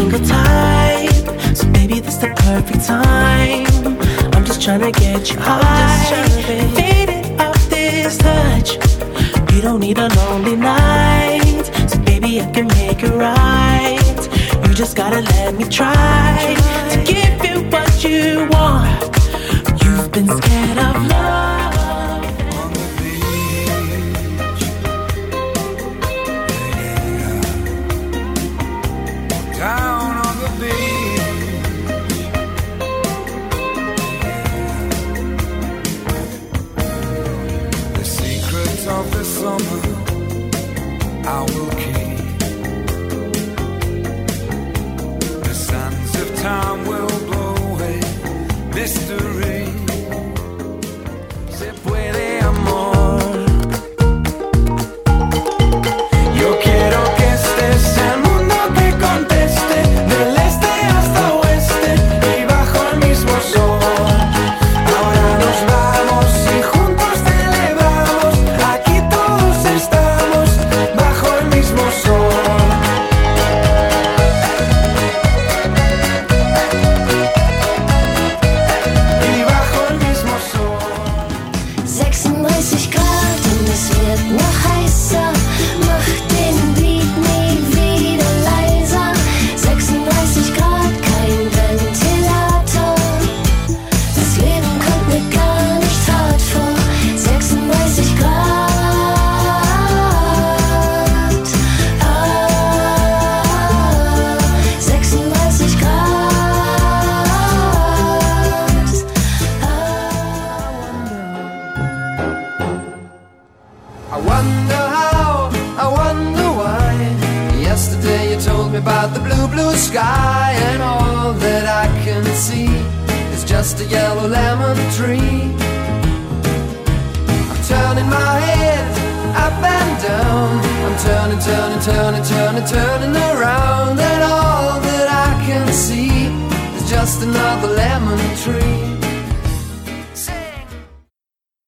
single type, so baby this the perfect time. I'm just tryna get you high, faded off this touch. You don't need a lonely night, so baby I can make it right. You just gotta let me try to give you what you want. You've been scared of love. Down on the beach, the secrets of the summer I will keep. The sands of time will blow away mystery. Se puede amor. Yo quiero que estés en mundo que conteste, del este hasta oeste y bajo el mismo sol. Ahora nos vamos y juntos celebramos, aquí todos estamos bajo el mismo sol. Y bajo el mismo sol. 36 Grad und es wird noch heißer. Mach den Beat nie wieder leiser. 36 Grad, kein Ventilator. Das Leben kommt mir gar nicht hart vor. 36 Grad. 36 Grad. I wonder how, I wonder why. Yesterday you told me about the blue, blue sky, and all that I can see is just a yellow lemon tree. I'm turning my head up and down. I'm turning, turning, turning, turning, turning around.